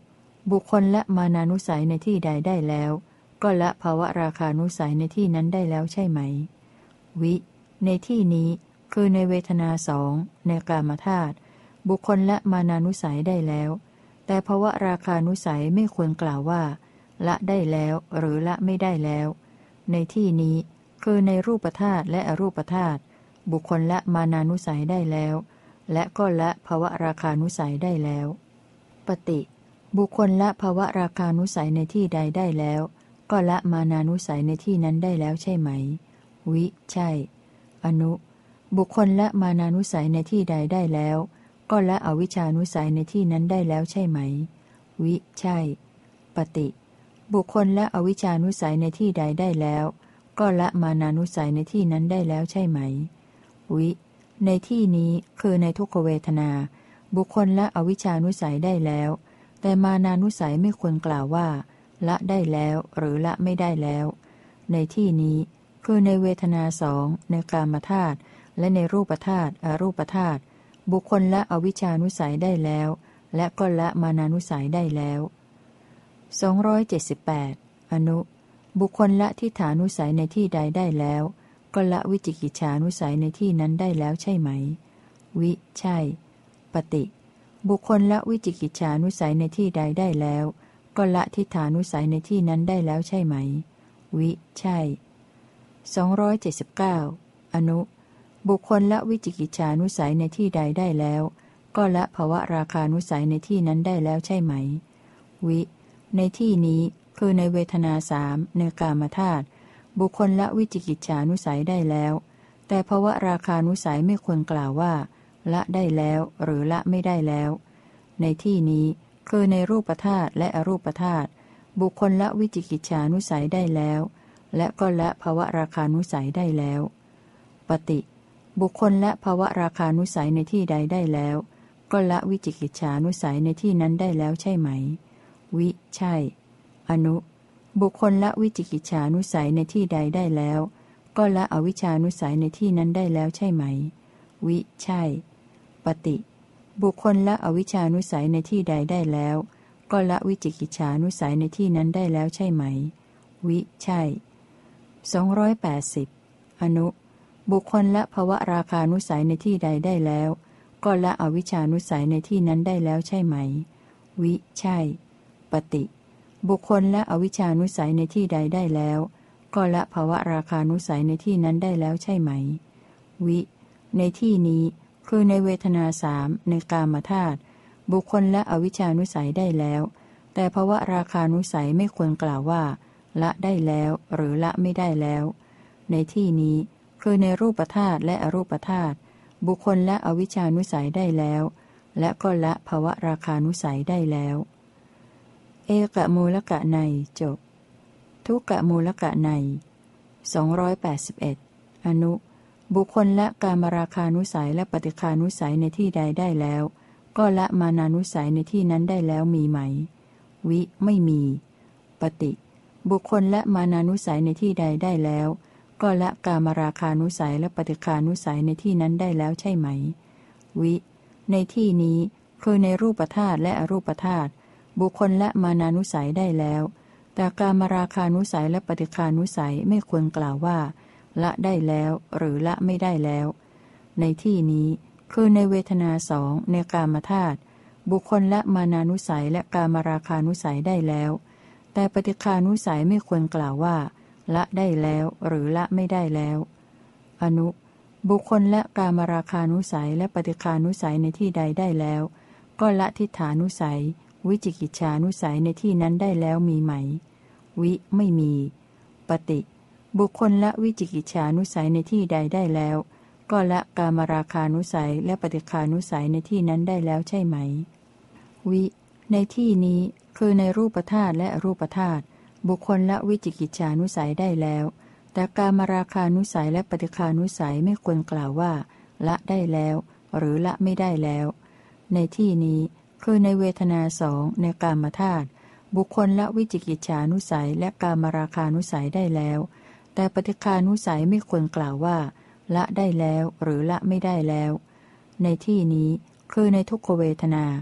บุคคลละมานานุสัยในที่ใดได้แล้วก็ละภวราคานุสัยในที่นั้นได้แล้วใช่ไหมวิในที่นี้คือในเวทนาสองในกามธาตุบุคคลละมานานุสัยได้แล้วแต่ภวราคานุสัยไม่ควรกล่าวว่าละได้แล้วหรือละไม่ได้แล้วในที่นี้คือในรูปธาตุและอรูปธาตุบุคคลละมานานุสัยได้แล้วและก็ละภวราคานุสัยได้แล้วปฏิบุคคลละภวราคานุสัยในที่ใดได้แล้วก็ละมานานุสัยในที่นั้นได้แล้วใช่ไหมวิใช่อนุบุคคลละมานานุสัยในที่ใดได้แล้วก็ละอวิชชานุสัยในที่นั้นได้แล้วใช่ไหมวิใช่ปฏิบุคคลละอวิชชานุสัยในที่ใดได้แล้วก็ละมานานุสัยในที่นั้นได้แล้วใช่ไหมวิในที่นี้คือในทุกขเวทนาบุคคลละอวิชชานุสัยได้แล้วแต่มานานุสัยไม่ควรกล่าวว่าละได้แล้วหรือละไม่ได้แล้วในที่นี้คือในเวทนาสองในกามธาตุและในรูปธาตุอรูปธาตุบุคคลละอวิชชานุสัยได้แล้วและก็ละมานานุสัยได้แล้วสองร้อยเจ็ดสิบแปดอนุบุคคลละทิฏฐานุสัยในที่ใดได้แล้วก็ละวิจิกิจฉานุสัยในที่นั้นได้แล้วใช่ไหมวิใช่ปฏิบุคคลละวิจิกิจฉานุสัยในที่ใดได้แล้วก็ละทิฏฐานุสัยในที่นั้นได้แล้วใช่ไหมวิใช่สองร้อยเจ็ดสิบเก้าอนุบุคคลละวิจิกิจฉานุสัยในที่ใดได้แล้วก็ละภวราคานุสัยในที่นั้นได้แล้วใช่ไหมวิในที่นี้คือในเวทนาสามในกามธาตุบุคคลละวิจิกิจฉานุสัยได้แล้วแต่ภวราคานุสัยไม่ควรกล่าวว่าละได้แล้วหรือละไม่ได้แล้วในที่นี้คือในรูปธาตุและอรูปธาตุบุคคลละวิจิกิจฉานุสัยได้แล้วและก็ละภวราคานุสัยได้แล้วปฏิบุคคลละภวราคานุสัยในที่ใดได้แล้วก็ละวิจิกิจฉานุสัยในที่นั้นได้แล้วใช่ไหมวิใช่อนุบุคคลละวิจิกิจฉานุสัยในที่ใดได้แล้วก็ละอวิชชานุสัยในที่นั้นได้แล้วใช่ไหมวิใช่ปฏิบุคคลละอวิชชานุสัยในที่ใดได้แล้วก็ละวิจิกิจฉานุสัยในที่นั้นได้แล้วใช่ไหมวิใช่สองร้อยแปดสิบอนุบุคคลละภวราคานุสัยในที่ใดได้แล้วก็ละอวิชชานุสัยในที่นั้นได้แล้วใช่ไหมวิใช่ปฏิบุคคลละอวิชชานุสัยในที่ใดได้แล้วก็ละภวราคานุสัยในที่นั้นได้แล้วใช่ไหมวิในที่นี้คือในเวทนาสามในกามธาตุบุคคลละอวิชชานุสัยได้แล้วแต่ภวราคานุสัยไม่ควรกล่าวว่าละได้แล้วหรือละไม่ได้แล้วในที่นี้คือในรูปธาตุและอรูปธาตุบุคคลละอวิชชานุสัยได้แล้วและก็ละภวราคานุสัยได้แล้วเอกมูลกะในจบทุกกะมูลกะในสองร้อยแปดสิบเอ็ดอนุบุคคลละกามราคานุสัยและปฏิคานุสัยในที่ใดได้แล้วก็ละมานานุสัยในที่นั้นได้แล้วมีไหมวิไม่มีปฏิบุคคลละมานานุสัยในที่ใดได้แล้วก็ละกามราคานุสัยและปฏิคานุสัยในที่นั้นได้แล้วใช่ไหมวิในที่นี้คือในรูปธาตุและอรูปธาตุบุคคลละมานานุสัยได้แล้วแต่กามราคานุสัยและปฏิคานุสัยไม่ควรกล่าวว่าละได้แล้วหรือละไม่ได้แล้วในที่นี้คือในเวทนาสองในกามธาตุบุคคลละมานานุสัยและกามราคานุสัยได้แล้วแต่ปฏิคานุสัยไม่ควรกล่าวว่าละได้แล้วหรือละไม่ได้แล้วอนุบุคคลละกามราคานุสัยและปฏิคานุสัยในที่ใดได้แล้วก็ละทิฏฐานุสัยวิจิกิจฉานุสัยในที่นั้นได้แล้วมีไหมวิไม่มีปฏิบุคคลละวิจิกิจฉานุสัยในที่ใดได้แล้วก็ละกามราคานุสัยและปฏิคานุสัยในที่นั้นได้แล้วใช่ไหมวิในที่นี้คือในรูปธาตุและอรูปธาตุบุคคลละวิจิกิจฉานุสัยได้แล้วแต่กามราคานุสัยและปฏิคานุสัยไม่ควรกล่าวว่าละได้แล้วหรือละไม่ได้แล้วในที่นี้คือในเวทนาสองในกามธาตุบุคคลละวิจิกิจฉานุสัยและกามราคานุสัยได้แล้วแต่ปฏิคานุสัยไม่ควรกล่าวว่าละได้แล้วหรือละไม่ได้แล้วในที่นี้คือในทุกขเวทนา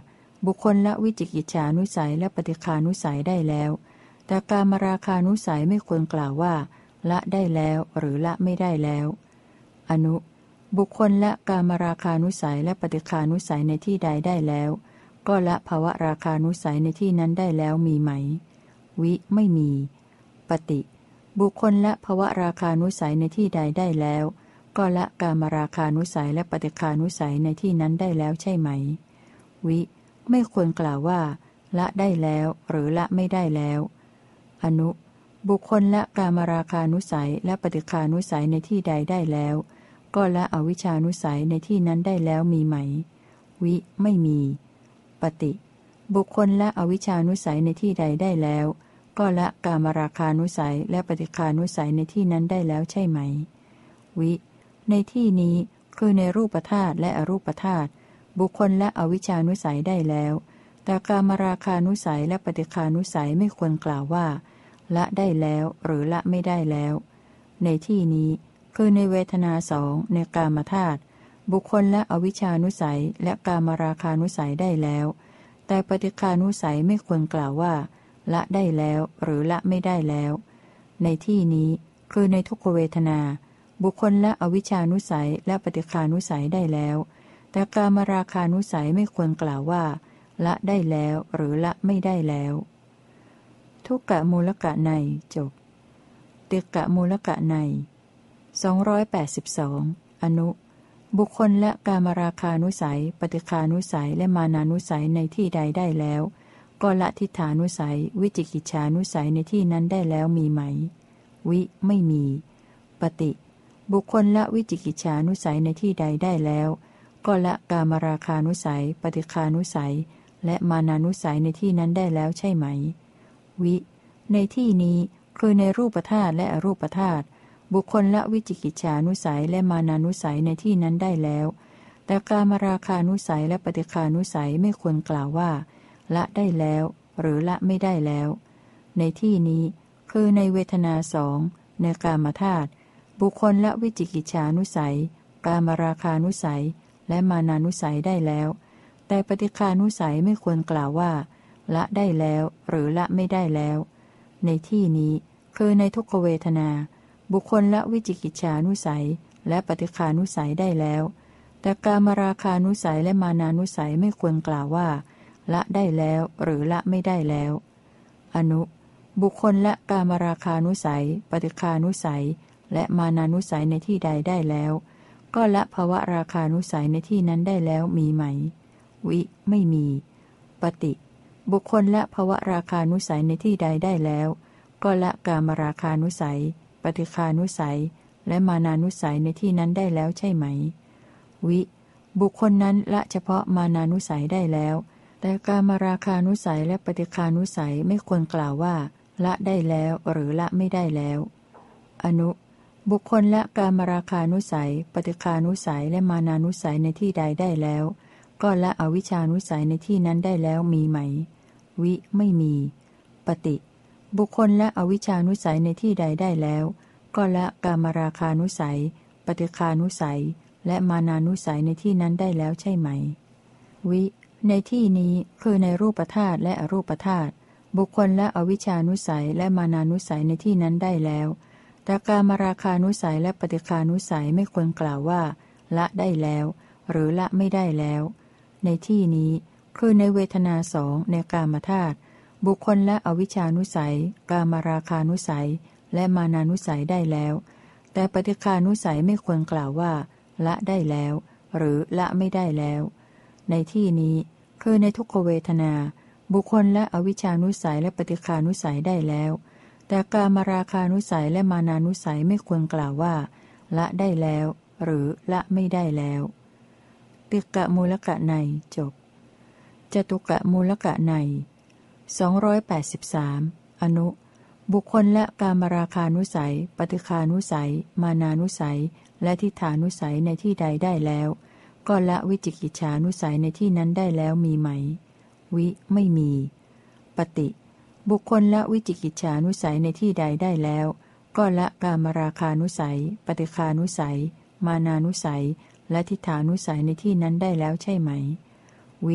บุคคลละวิจิกิจฉานุสัยและปฏิฆานุสัยได้แล้วแต่กามราคานุสัยไม่ควรกล่าวว่าละได้แล้วหรือละไม่ได้แล้วอนุบุคคลละกามราคานุสัยและปฏิฆานุสัยในที่ใดได้แล้วก็ละภวราคานุสัยในที่นั้นได้แล้วมีไหมวิไม่มีปฏิบุคคลละภวราคานุสัยในที่ใดได้แล้วก็ละกามราคานุสัยและปฏิฆานุสัยในที่นั้นได้แล้วใช่ไหมวิไม่ควรกล่าวว่าละได้แล้วหรือละไม่ได้แล้วอนุบุคคลละกามราคานุสัยและปฏิฆานุสัยในที่ใดได้แล้วก็ละอวิชชานุสัยในที่นั้นได้แล้วมีไหมวิไม่มีปฏิบุคคลละอวิชชานุสัยในที่ใดได้แล้วก็ละกามราคานุสัยและปฏิฆานุสัยในที่นั้นได้แล้วใช่ไหมวิในที่นี้คือในรูปธาตุและอรูปธาตุบุคคลละอวิชชานุสัยได้แล้วแต่กามราคานุสัยและปฏิฆานุสัยไม่ควรกล่าวว่าละได้แล้วหรือละไม่ได้แล้วในที่นี้คือในเวทนาสองในกามธาตุบุคคลละอวิชชานุสัยและกามราคานุสัยได้แล้วแต่ปฏิฆานุสัยไม่ควรกล่าวว่าละได้แล้วหรือละไม่ได้แล้วในที่นี้คือในทุกขเวทนาบุคคลละอวิชชานุสัยและปฏิฆานุสัยได้แล้วแต่กามราคานุสัยไม่ควรกล่าวว่าละได้แล้วหรือละไม่ได้แล้วทุกกะมูลกะในจบติกะมูลกะในสองร้อยแปดสิบสองอนุบุคคลละกามราคานุสัยปฏิฆานุสัยและมานานุสัยในที่ใดได้แล้วก็ละทิฏฐานุสัยวิจิกิจฉานุสัยในที่นั้นได้แล้วมีไหมวิไม่มีปฏิบุคคลละวิจิกิจฉานุสัยในที่ใดได้แล้วก็ละกามราคานุสัยปฏิฆานุสัยและมานานุสัยในที่นั้นได้แล้วใช่ไหมวิในที่นี้คือในรูปธาตุและอรูปธาตุบุคคลละวิจิกิจฉานุสัยและมานานุสัยในที่นั้นได้แล้วแต่กามราคานุสัยและปฏิฆานุสัยไม่ควรกล่าวว่าละได้แล้วหรือละไม่ได้แล้วในที่นี้คือในเวทนาสองในกามธาตุบุคคลละวิจิกิจฉานุสัยกามราคานุสัยและมานานุสัยได้แล้วแต่ปฏิฆานุสัยไม่ควรกล่าวว่าละได้แล้วหรือละไม่ได้แล้วในที่นี้คือในทุกขเวทนาบุคคลละวิจิกิจฉานุสัยและปฏิฆานุสัยได้แล้วแต่กามราคานุสัยและมานานุสัยไม่ควรกล่าวว่าละได้แล้วหรือละไม่ได้แล้วอนุบุคคลละกามราคานุสัยปฏิฆานุสัยและมานานุสัยในที่ใดได้แล้วก็ละภวราคานุสัยในที่นั้นได้แล้วมีไหมวิไม่มีปฏิบุคคลละภวราคานุสัยในที่ใดได้แล้วก็ละกามราคานุสัยปฏิฆานุสัยและมานานุสัยในที่นั้นได้แล้วใช่ไหมวิบุคคลนั้นละเฉพาะมานานุสัยได้แล้วแต่กามราคานุสัยและปฏิฆานุสัยไม่ควรกล่าวว่าละได้แล้วหรือละไม่ได้แล้วอนุบุคคลละกามราคานุสัยปฏิฆานุสัยและมานานุสัยในที่ใดได้แล้วก็ละอวิชชานุสัยในที่นั้นได้แล้วมีไหมวิไม่มีปฏิบุคคลละอวิชชานุสัยในที่ใดได้แล้วก็ละกามราคานุสัยปฏิฆานุสัยและมานานุสัยในที่นั้นได้แล้วใช่ไหมวิในที่นี้คือในรูปธาตุและอรูปธาตุบุคคลละอวิชชานุสัยและมานานุสัยในที่นั้นได้แล้วแต่กามราคานุสัยและปฏิฆานุสัยไม่ควรกล่าวว่าละได้แล้วหรือละไม่ได้แล้วในที่นี้คือในเวทนาสองในกามธาตุบุคคลละอวิชชานุสัยกามราคานุสัยและมานานุสัยได้แล้วแต่ปฏิฆานุสัยไม่ควรกล่าวว่าละได้แล้วหรือละไม่ได้แล้วในที่นี้คือในทุกขเวทนาบุคคลละอวิชชานุสัยและปฏิฆานุสัยได้แล้วแต่กามราคานุสัยและมานานุสัยไม่ควรกล่าวว่าละได้แล้วหรือละไม่ได้แล้วติกะมูลกะในจบจตุกะมูลกะในสองร้อยแปดสิบสามอนุบุคคลละกามราคานุสัยปฏิฆานุสัยมานานุสัยและทิฏฐานุสัยในที่ใดได้แล้วก็ละวิจิกิจฉานุสัยในที่นั้นได้แล้วมีไหมวิไม่มีปฏิบุคคลละวิจิกิจฉานุสัยในที่ใดได้แล้วก็ละกามราคานุสัยปฏิฆานุสัยมานานุสัยและทิฏฐานุสัยในที่นั้นได้แล้วใช่ไหมวิ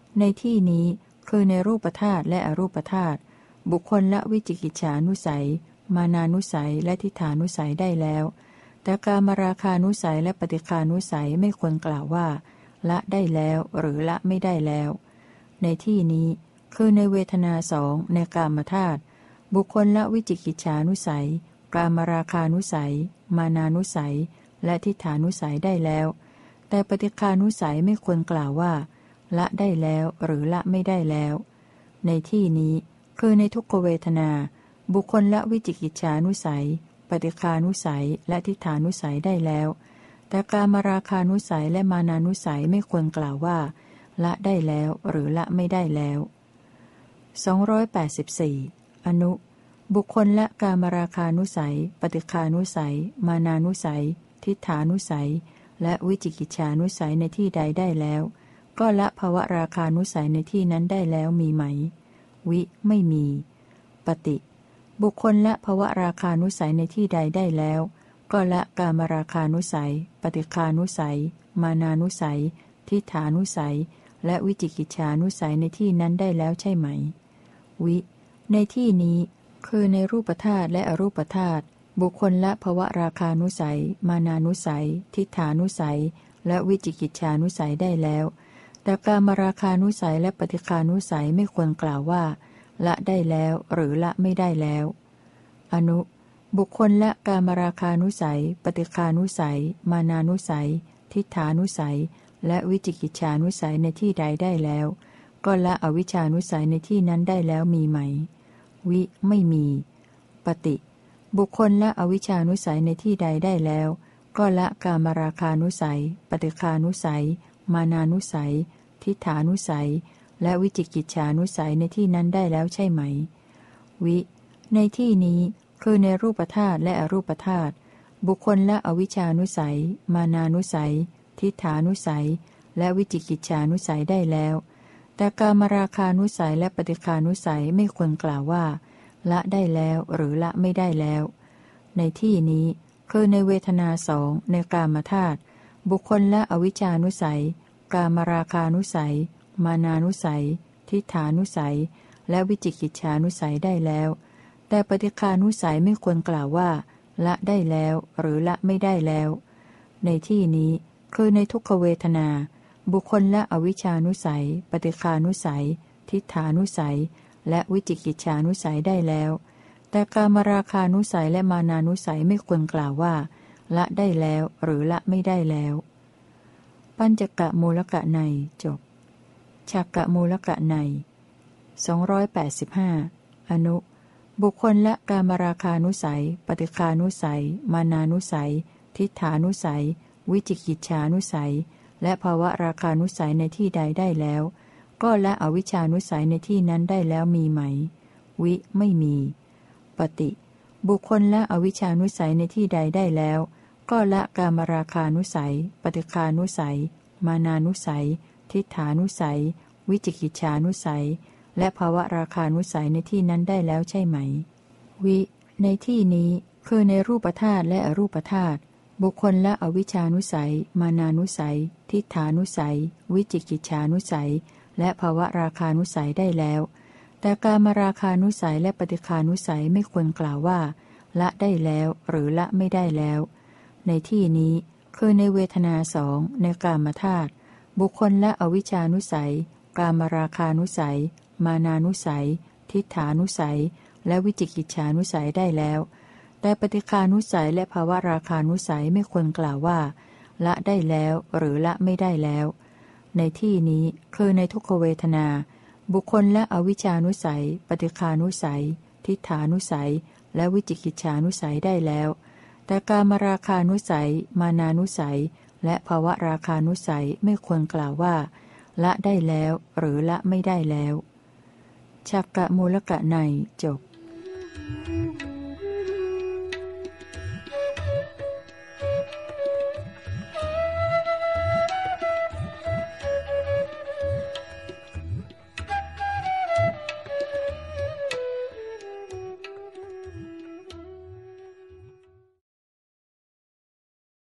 ในที่นี้คือในรูปธาตุและอรูปธาตุบุคคลละวิจิกิจฉานุสัยมานานุสัยและทิฏฐานุสัยได้แล้วแต่กามราคานุสัยและปฏิฆานุสัยไม่ควรกล่าวว่าละได้แล้วหรือละไม่ได้แล้วในที่นี้คือในเวทนาสองในกามธาตุบุคคลละวิจิกิจฉานุสัยกามราคานุสัยมานานุสัยและทิฏฐานุสัยได้แล้วแต่ปฏิฆานุสัยไม่ควรกล่าวว่าละได้แล้วหรือละไม่ได้แล้วในที่นี้คือในทุกขเวทนาบุคคลละวิจิกิจฉานุสัยปฏิฆานุสัยและทิฏฐานุสัยได้แล้วแต่กามราคานุสัยและมานานุสัยไม่ควรกล่าวว่าละได้แล้วหรือละไม่ได้แล้วสองร้อยแปดสิบสี่อนุบุคคลละกามราคานุสัยปฏิฆานุสัยมานานุสัยทิฏฐานุสัยและวิจิกิจฉานุสัยในที่ใดได้แล้วก็ละภวราคานุสัยในที่นั้นได้แล้วมีไหมวิไม่มีปฏิบุคคลละภวราคานุสัยในที่ใดได้แล้วก็ละกามราคานุสัยปฏิฆานุสัยมานานุสัยทิฏฐานุสัยและวิจิกิจฉานุสัยในที่นั้นได้แล้วใช่ไหมวิในที่นี้คือในรูปธาตุและอรูปธาตุบุคคลละภวราคานุสัยมานานุสัยทิฏฐานุสัยและวิจิกิจฉานุสัยได้แล้วแต่กามราคานุสัยและปฏิฆานุสัยไม่ควรกล่าวว่าละได้แล้วหรือละไม่ได้แล้วอนุบุคคลละกามราคานุสัยปฏิฆานุสัยมานานุสัยทิฏฐานุสัยและวิจิกิจฉานุสัยในที่ใดได้แล้วก็ละอวิชชานุสัยในที่นั้นได้แล้วมีไหมวิไม่มีปฏิบุคคลละอวิชชานุสัยในที่ใดได้แล้วก็ละกามราคานุสัยปฏิฆานุสัยมานานุสัยทิฏฐานุสัยและวิจิกิจฉานุสัยในที่นั้นได้แล้วใช่ไหมวิในที่นี้คือในรูปธาตุและอรูปธาตุบุคคลละอวิชชานุสัยมานานุสัยทิฏฐานุสัยและวิจิกิจฉานุสัยได้แล้วแต่กามราคานุสัยและปฏิฆานุสัยไม่ควรกล่าวว่าละได้แล้วหรือละไม่ได้แล้วในที่นี้คือในเวทนาสองในกามธาตุบุคคลละอวิชชานุสัยกามราคานุสัยมานานุสัยทิฏฐานุสัยและวิจิกิจฉานุสัยได้แล้วแต่ปฏิฆานุสัยไม่ควรกล่าวว่าละได้แล้วหรือละไม่ได้แล้วในที่นี้คือในทุกขเวทนาบุคคลละอวิชชานุสัยปฏิฆานุสัยทิฏฐานุสัยและวิจิกิจฉานุสัยได้แล้วแต่กามราคานุสัยและมานานุสัยไม่ควรกล่าวว่าละได้แล้วหรือละไม่ได้แล้วปัญจกะมูลกะในจบฉักกะมูลกะในสองร้อยแปดสิบห้าอนุบุคคลละกามราคานุสัยปฏิฆานุสัยมานานุสัยทิฏฐานุสัยวิจิกิจฉานุสัยและภาวะราคานุสัยในที่ใดได้แล้วก็ละอวิชชานุสัยในที่นั้นได้แล้วมีไหมวิไม่มีปฏิบุคคลละอวิชชานุสัยในที่ใดได้แล้วก็ละกามราคานุสัยปฏิฆานุสัยมานานุสัยทิฏฐานุสัยวิจิกิจฉานุสัยและภาวะราคานุสัยในที่นั้นได้แล้วใช่ไหมวิในที่นี้คือในรูปธาตุและอรูปธาตุบุคคลละอวิชชานุสัยมานานุสัยทิฏฐานุสัยวิจิกิจฉานุสัยและภาวะราคานุสัยได้แล้วแต่กามราคานุสัยและปฏิฆานุสัยไม่ควรกล่าวว่าละได้แล้วหรือละไม่ได้แล้วในที่นี้คือในเวทนาสองในกามธาตุบุคคลละอวิชชานุสัยกามราคานุสัยมานานุสัยทิฏฐานุสัยและวิจิกิจฉานุสัยได้แล้วแต่ปฏิฆานุสัยและภาวะราคานุสัยไม่ควรกล่าวว่าละได้แล้วหรือละไม่ได้แล้วในที่นี้คือในทุกขเวทนาบุคคลละอวิชชานุสัยปฏิฆานุสัยทิฏฐานุสัยและวิจิกิจฉานุสัยได้แล้วแต่กามราคานุสัยมานานุสัยและภาวะราคานุสัยไม่ควรกล่าวว่าละได้แล้วหรือละไม่ได้แล้วฉักกะมูลกะในจบ Thank you.